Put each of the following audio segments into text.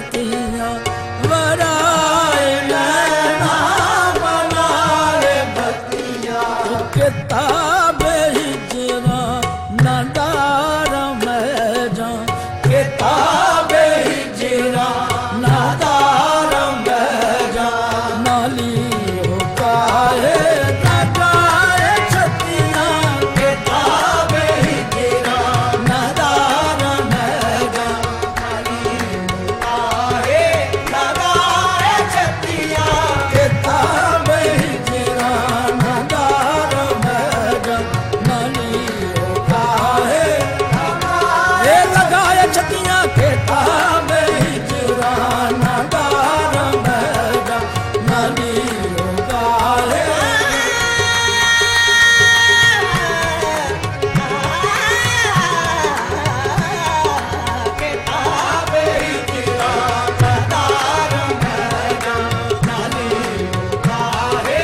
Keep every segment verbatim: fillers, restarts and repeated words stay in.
रतियां वराए नैना बनाए बतियां किताब हिजरा नदार में जा किताब हिजरा नदार में जा नाली हो काहे लगाए छतियां किताब हिजरा नदार में जा नाली हो काहे लगाए छतियां किताब हिजरा नदार में जा नाली हो काहे ए लगाए छतियां किताब हिजरा नदार में जा नाली हो काहे किताब हिजरा नदार में जा नाली हो काहे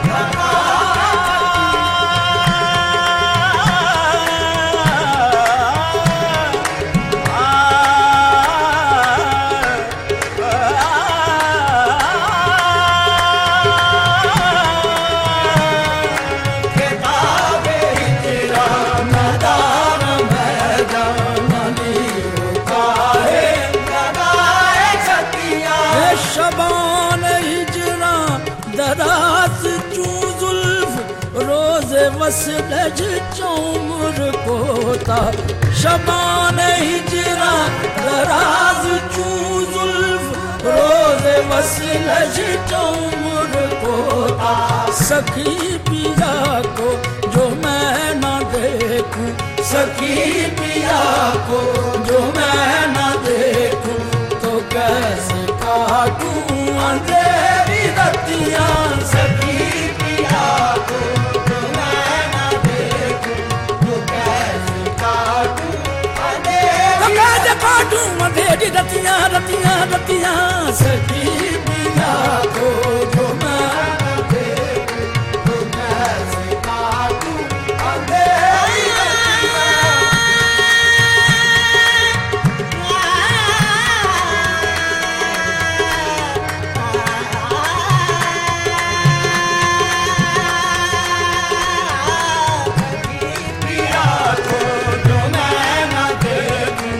किताब हिजरा नदार में जा नाली हो काहे लगाए छतियां ए शबान हिजरा दराज चू जुल्फ रोज़े वसलज चौमुर कोता शबान हिजरा दराज चू जुल्फ रोज़े वसलज चौमुर कोता सखी पिया को जो मैं न देखूं सखी पिया को जो मैं न देखूं तो कैसे काटूं अंधेरी रतियां सखी पिया को जो मैं न देखूं तो कैसे काटूं अंधेरी तो कैसे काटूं अंधेरी रतियां रतियां रतियां सखी पिया को जो मैं न देखूं तो कैसे काटूं अंधेरी पिया को जो मैं न देखूं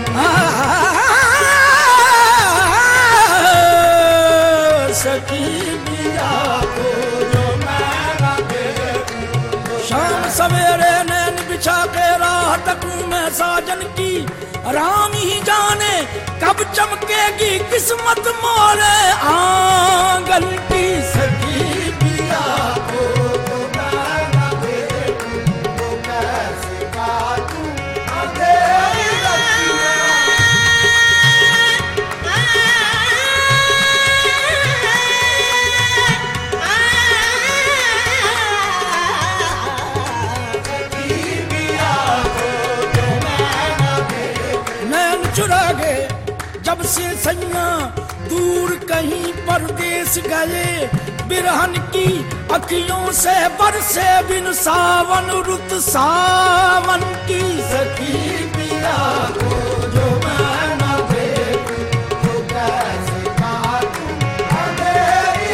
सखी पिया को जो मैं न देखूं शाम सवेरे नैन बिछा के राह तकूं मैं साजन की राम ही जाने कब चमकेगी किस्मत मोरे आंगन की सखी पिया को जो मैं न देखूं तो कैसे काटूं अंधेरी रतियां नैन चुरा गए जब से सैया दूर कहीं परदेश गए बिरहन की अखियों से बरसे बिन सावन रुत सावन की सखी पिया को जो मैं न देखूं तो कैसे काटूं अंधेरी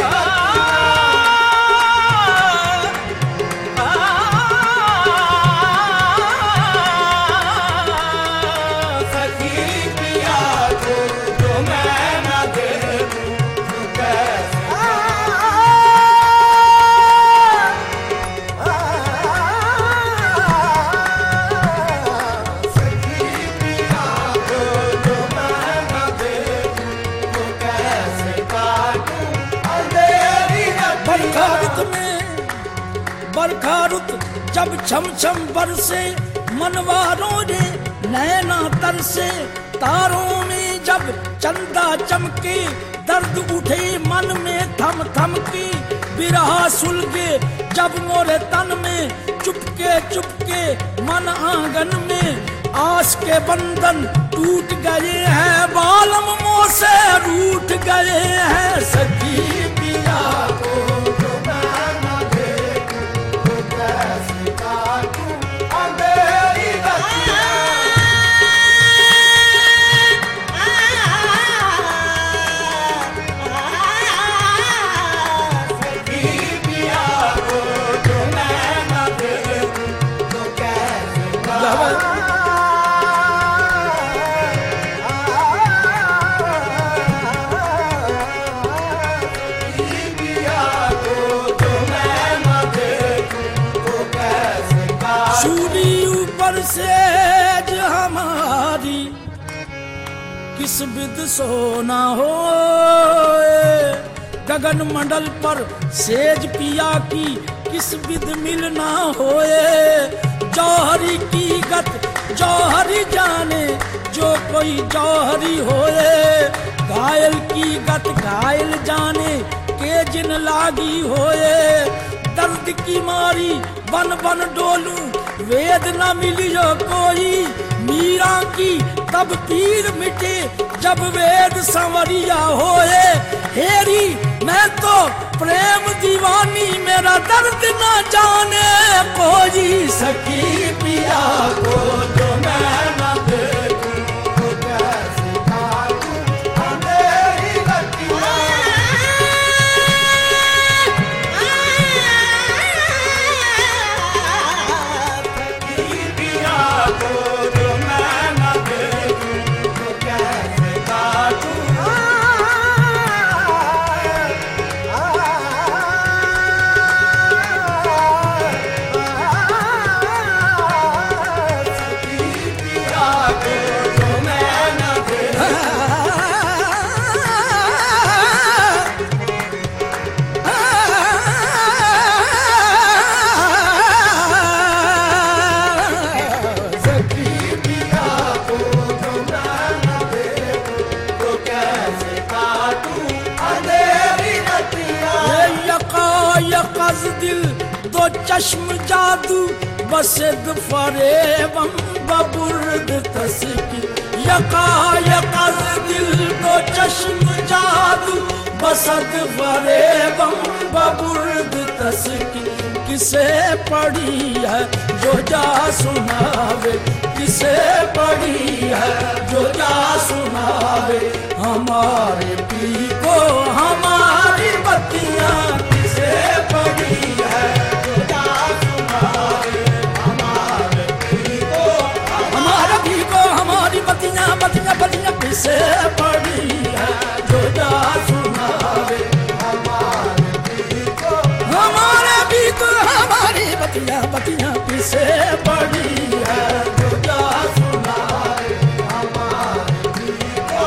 सखी पिया को जो मैं न देखूं तो कैसे सखी पिया को जो मैं न देखूं तो कैसे काटूं अंधेरी बरखा रुत में बरखा रुत जब छम छम बरसे मनवारों रे नैना तरसे तारों में जब चंदा चमके दर्द उठे मन में थम थम की बिरहा सुलगे जब मोरे तन में चुपके चुपके मन आंगन में आस के बंधन टूट गए हैं बालम मोह से रूठ गए हैं सखी पिया को जो मैं न देखूं तो कैसे काटूं अंधेरी रतियां पर सेज हमारी किस बिद सोना हो, गगन मंडल पर सेज पिया की किस बिद मिलना होए। जौहरी की गत जौहरी जाने जो कोई जौहरी होए, घायल की गत घायल जाने के जिन लागी होए। दर्द की मारी बन बन डोलू वेद न मिलियो कोई, मीरा की तब पीर मिटे जब वेद संवरिया होए। हेरी मैं तो प्रेम दीवानी मेरा दर्द न जाने कोई, सखी पिया को जो मैं न देखूं तो कैसे काटूं अंधेरी रतियां। सखी पिया को जो मैं न देखूं तो कैसे काटूं। दिल दो चश्म जादू बसद फरेबम बबुर्द तस्की। यका यकज दिल दो चश्म जादू बसद फरेबम बबुर्द तस्की। किसे पढ़ी है जो जा सुनावे, किसे पढ़ी है जो जा सुनावे। हमारे पी को हमारी बत्तियां किसे पढ़ी है जो जा सुनावे। हमारे पी को हमारे पी को हमारी बत्तियां बत्तियां बत्तियां किसे पढ़ी है जो जा सुनावे। हमारे पी को हमारे पी को हमारी बत्तियां बत्तियां किसे पढ़ी है जो जा सुनावे। हमारे पी को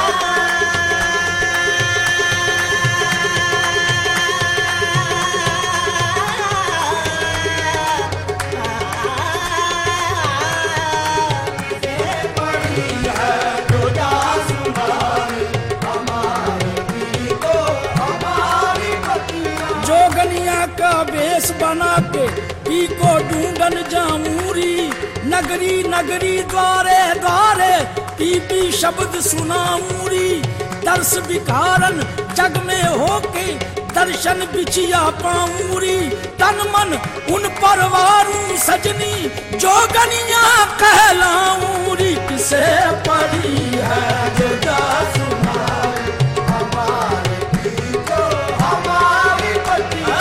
बेस बना के पी को ढूंढन जामूरी। नगरी नगरी द्वारे द्वारे पी पी शब्द सुनाऊरी। दर्श विकारन जग में होके दर्शन बिछिया पाऊरी। तन मन उन परवारू सजनी जोगनिया कहलाऊरी। किसे पढ़ी है जो जा सुनावे। हमारे पी को हमारी बत्तियां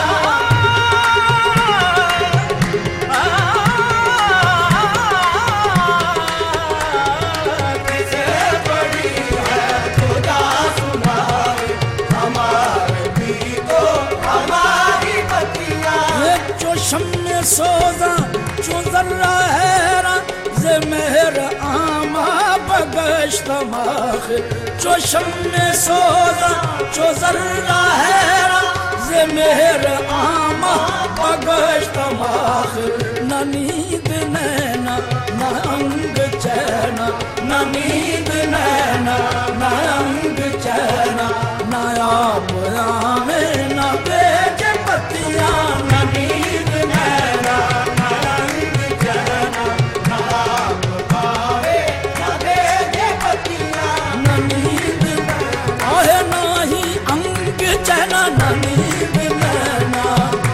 सोजा चुजर्रा हैरा जे मेहर आमा बगश तमाख। चोशम में सोजा चुजर्रा हैरा जे मेहर आमा बगश तमाख। न नींद नैना न अंग चैना, न नींद नैना न अंग चैना। न आप आवे न बेच पत्तियां, न नींद नैना न अंग चैना। न आप पावे न बेच पत्तियां, न नींद आहे नाही अंग चैना। न नींद नैना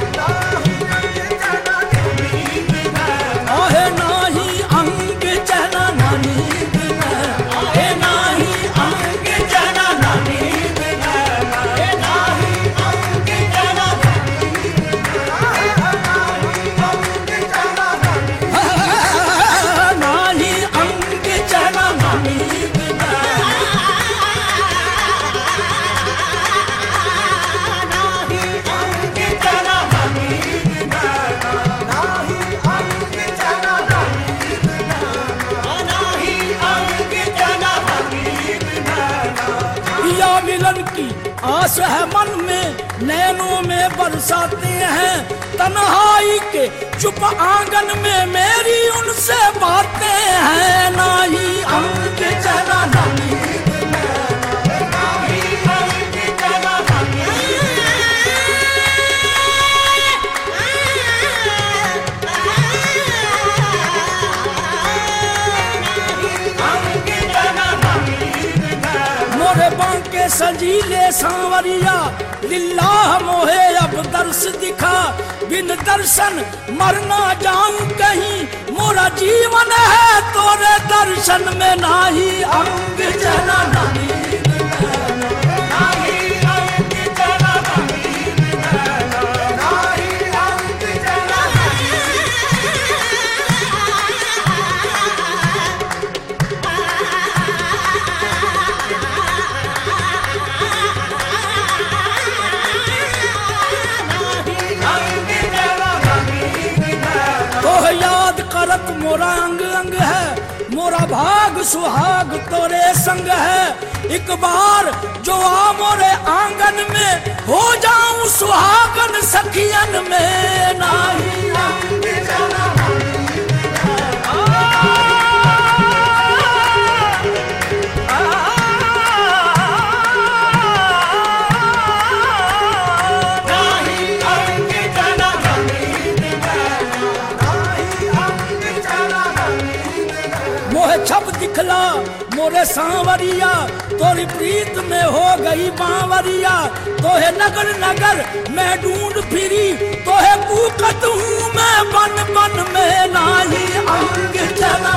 आहे नाही अंग चैना। न नींद नैना आहे नाही अंग चैना। मिलन की आस है मन में, नैनों में बरसाते हैं तन्हाई के चुप आंगन में मेरी उनसे बातें हैं। ना ही अंग चला नहीं बांके सजीले सांवरिया लिल्लाह मोहे अब दर्श दिखा, बिन दर्शन मरना जाऊं कहीं मोरा जीवन है तोरे दर्शन में। नाही अंग जना नहीं मोरा अंग अंग है, मोरा भाग सुहाग तोरे संग है। एक बार जो आ मोरे आंगन में हो जाऊं सुहागन सखियन में। नाही अंग जना छप दिखला मोरे सांवरिया, तोरी प्रीत में हो गई बावरिया। तोहे नगर नगर मैं ढूंढ फिरी, तोहे कूकत हूँ मैं बन बन में। नाही अंग चला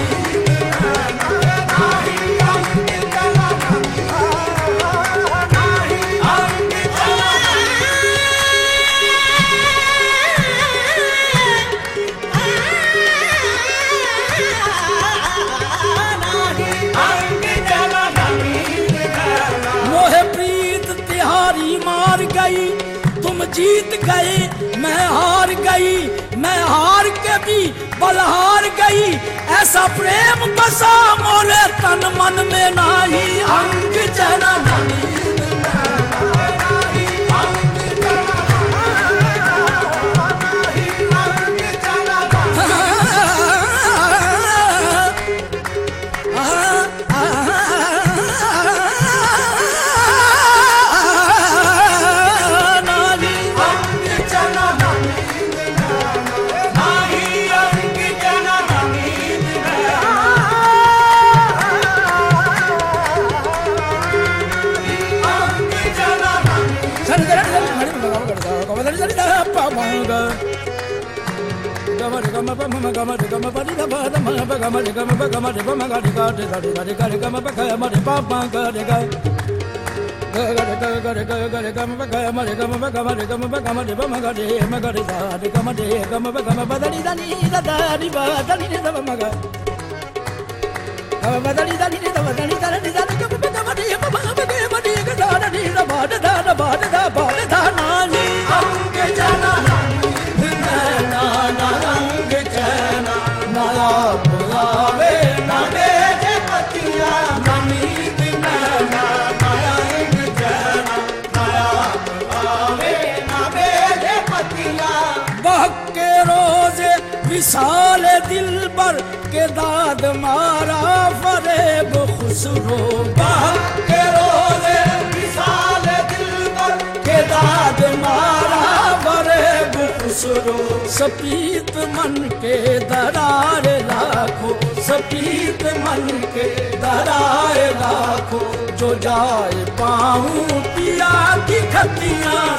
गई, तुम जीत गए मैं हार गई, मैं हार के भी बलहार गई। ऐसा प्रेम बसा मोरे तन मन में। नाही अंग जना नहीं विशाल दिल पर के दाद मारा फरेब खुसरो। के रोज़े विशाल दिल पर के दाद मारा फरेब खुसरो। सपीत मन के दरार लाखों, सपीत मन के दरार लाखों, जो जाए पाऊं पिया की खतियां।